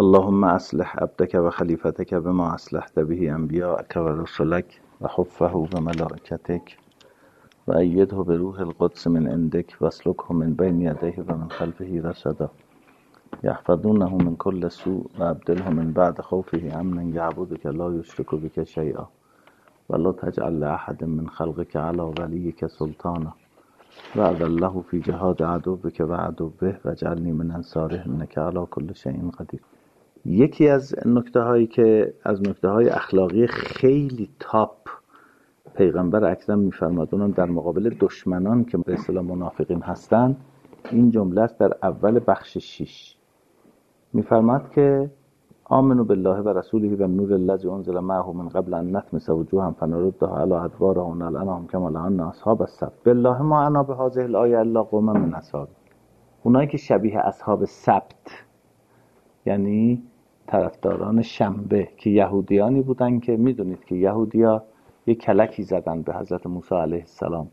اللهم اصلح عبدك و خلیفتك بما اصلحت به انبیاءک و رسلک و حفه بملائکتک و ایده بروح القدس من عندک و اسلکه من بین یدیه و من خلفه رصدا یحفظونه من كل سوء و ابدله من بعد خوفه امنا یعبدک لا یشرک بک شیئا و لا تجعل لاحد من خلقک علی ولیک سلطانا و اذله فی جهاد عدوک و عدوه و اجعلنی من انصاره انک علی کل شیء قدیر. یکی از نکته های اخلاقی خیلی تاپ پیغمبر اکرم می‌فرماد، اونم در مقابل دشمنان که به اصطلاح منافقین هستند، این جمله است در اول بخش 6 می‌فرماد که آمنوا بالله و رسوله و النور الذی انزل معه من قبل ان نطمس وجوها فنردها علی ادبارها ونلعنهم کما لعنا اصحاب السبت بالله ما انا بهذه الآیه الا قوم من اصحاب. اونایی که شبیه اصحاب سبت یعنی طرفداران شنبه که یهودیانی بودن که میدونید که یهودیا یک کلکی زدن به حضرت موسی علیه السلام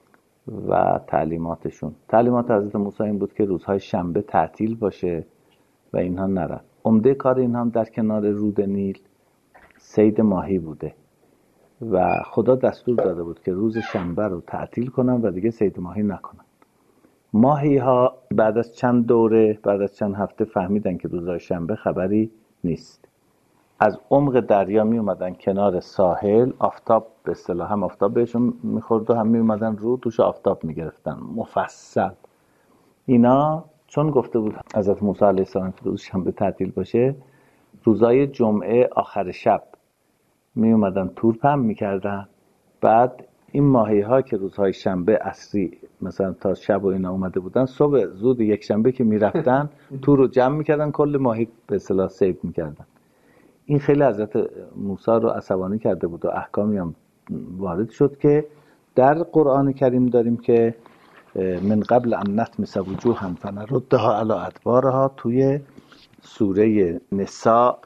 و تعلیمات حضرت موسی این بود که روزهای شنبه تعطیل باشه و اینها نرن. عمده کار اینها هم در کنار رود نیل صید ماهی بوده و خدا دستور داده بود که روز شنبه رو تعطیل کنن و دیگه صید ماهی نکنن. ماهی ها بعد از چند هفته فهمیدن که روزهای شنبه خبری نیست، از عمق دریا می اومدن کنار ساحل، آفتاب به اصطلاح هم آفتاب بهشون میخورد و هم می اومدن رو توش آفتاب میگرفتن مفصل. اینا چون گفته بود حضرت موسی علیه السلام که روز شنبه تعطیل باشه، روزای جمعه آخر شب می اومدن تور پهن میکردن. بعد این ماهی ها که روزهای شنبه عصری مثلا تا شب و اینا اومده بودن، صبح زود یک شنبه که میرفتن تور رو جمع میکردن، کل ماهی به اصطلاح صید میکردن. این خیلی حضرت موسی رو عصبانی کرده بود و احکامی هم وارد شد که در قرآن کریم داریم که من قبل ان نطمس وجوها فنردها علی ادبارها توی سوره نساء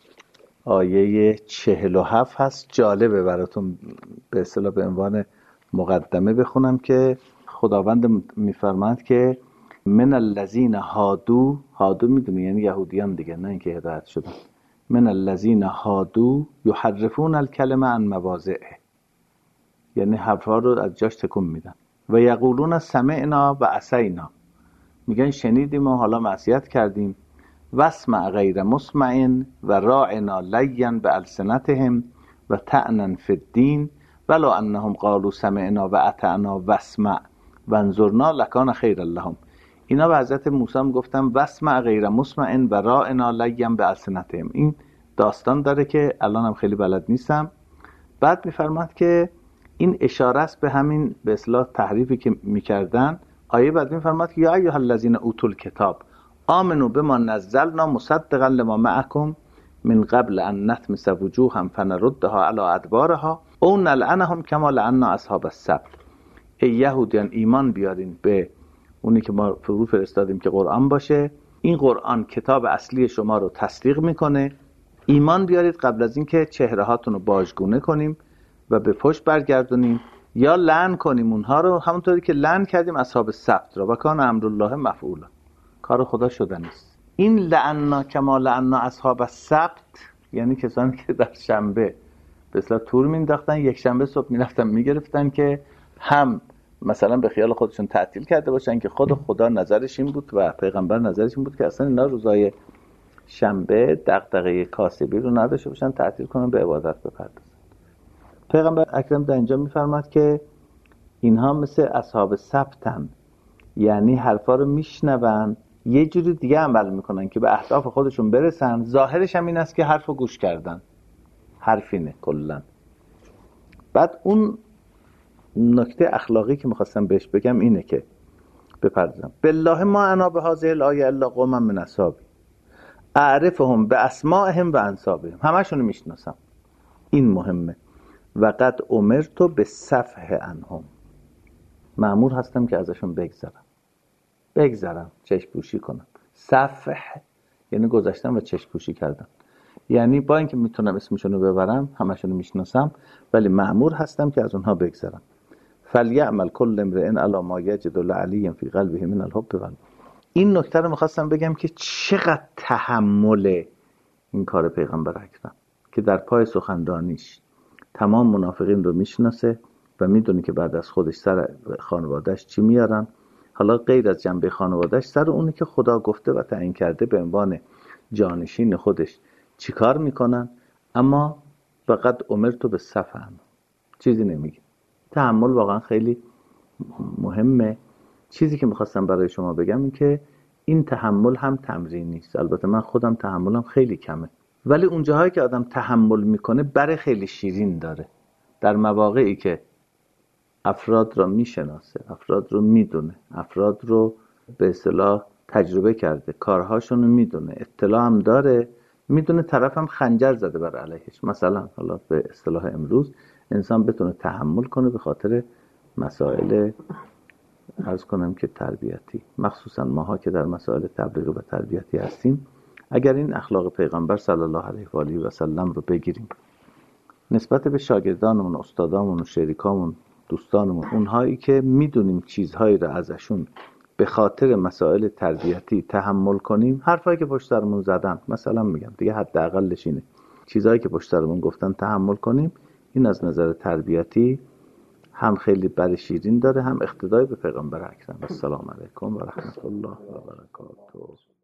آیه 47 هست. جالبه براتون به اصطلاح به عنوان مقدمه بخونم که خداوند میفرماید که من الذین هادو میدونی یعنی یهودیان دیگه، نه اینکه هدایت شدن. من الذین هادو یحرفون الکلمه عن مواضعه، یعنی حرفا رو از جاش تکون میدن. و یقولون سمعنا و عصینا، میگن شنیدیم و حالا معصیت کردیم. واسمع غیر مسمع و راعنا لین بالسنتهم و طعنا فی الدین ولو انهم قالوا سمعنا و اطعنا واسمع وانظرنا لکان خیر لهم. اینا به حضرت موسی هم گفتن واسمع غیر مسمع و راعنا لین بالسنتهم. این داستان داره که الان هم خیلی بلد نیستم. بعد میفرماد که این اشاره است به همین به اصطلاح تحریفی که میکردن. آیه بعد میفرماد که یا ایها الذین اوتوا الکتاب آمنوا بما نزلنا مصدقا لما معکم من قبل ان نطمس وجوها فنردها علی ادبارها او نلعنهم کما لعنا اصحاب السبت. ای یهودیان ایمان بیارین به اونی که ما فرو فرستادیم که قرآن باشه. این قرآن کتاب اصلی شما رو تصدیق میکنه. ایمان بیارید قبل از اینکه چهره هاتون رو باژگونه کنیم و به پشت برگردونیم یا لعن کنیم اونها رو، همونطوری که لعن کردیم اصحاب السبت رو. و کان امرالله مفعولا، کار خدا شده نیست. این لعنا کما لعنا اصحاب السبت یعنی کسانی که در شنبه به اصطلاح تور مینداختن، یک شنبه صبح میرفتن میگرفتن که هم مثلا به خیال خودشون تعطیل کرده باشن که خدا نظرش این بود و پیغمبر نظرش این بود که اصلا اینا روزای شنبه دغدغه کاسبی رو نداشته باشن، تعطیل کنن به عبادت بپردازن. پیغمبر اکرم در اینجا میفرماد که اینها مثل اصحاب سبتن، یعنی حرفا رو میشنون یه جوری دیگه عمل میکنن که به اهداف خودشون برسن. ظاهرش هم این است که حرفو گوش کردن، حرفینه کلا. بعد اون نکته اخلاقی که میخواستم بهش بگم اینه که بپردازم بالله ما انا بهذه الآیه الا قوم من اصحابی اعرفهم باسمائهم و انسابهم، همشونو میشناسم. این مهمه. و قد امرت بالصفح عنهم، مأمور هستم که ازشون بگذرم، چشم پوشی کنم. صفح یعنی گذشتن و چشم پوشی کردن، یعنی با اینکه میتونم اسمشونو ببرم، همشونو میشناسم، ولی مأمور هستم که از اونها بگذرم. فلیعمل کل امرئ علی ما یجد لعلی فی قلبه من الحب. این نکته رو میخواستم بگم که چقدر تحمل این کار پیغمبر اکرم که در پای سخنرانیش تمام منافقین رو میشناسه و میدونه که بعد از خودش سر خانوادهش چی میارن. حالا غیر از جنبه خانوادهش، سر اونی که خدا گفته و تعیین کرده به عنوان جانشین خودش چی کار میکنن. اما فقط امرتو به صفهم، چیزی نمیگه. تحمل واقعا خیلی مهمه. چیزی که میخواستم برای شما بگم این که این تحمل هم تمرین نیست. البته من خودم تحملم خیلی کمه، ولی اون جاهایی که آدم تحمل میکنه بر خیلی شیرین داره. در مواقعی که افراد را میشناسه، افراد رو میدونه، افراد رو به اصطلاح تجربه کرده، کارهاشون رو میدونه، اطلاع هم داره، میدونه طرف هم خنجر زده بر علیهش. مثلا حالا به اصطلاح امروز انسان بتونه تحمل کنه به خاطر مسائل عرض کنم که تربیتی، مخصوصا ماها که در مسائل تبلیغ و تربیتی هستیم. اگر این اخلاق پیغمبر صلی الله علیه و آله و سلم رو بگیریم نسبت به شاگردانمون، استادامون و شریکامون، دوستانمون، اونهایی که میدونیم چیزهایی رو ازشون به خاطر مسائل تربیتی تحمل کنیم، حرفایی که پشت سرمون زدن، مثلا میگم دیگه حداقلش اینه، چیزهایی که پشت سرمون گفتن تحمل کنیم، این از نظر تربیتی هم خیلی بر شیرین داره، هم اقتدای به پیغمبر اکرم. السلام علیکم و رحمت الله و برکاته.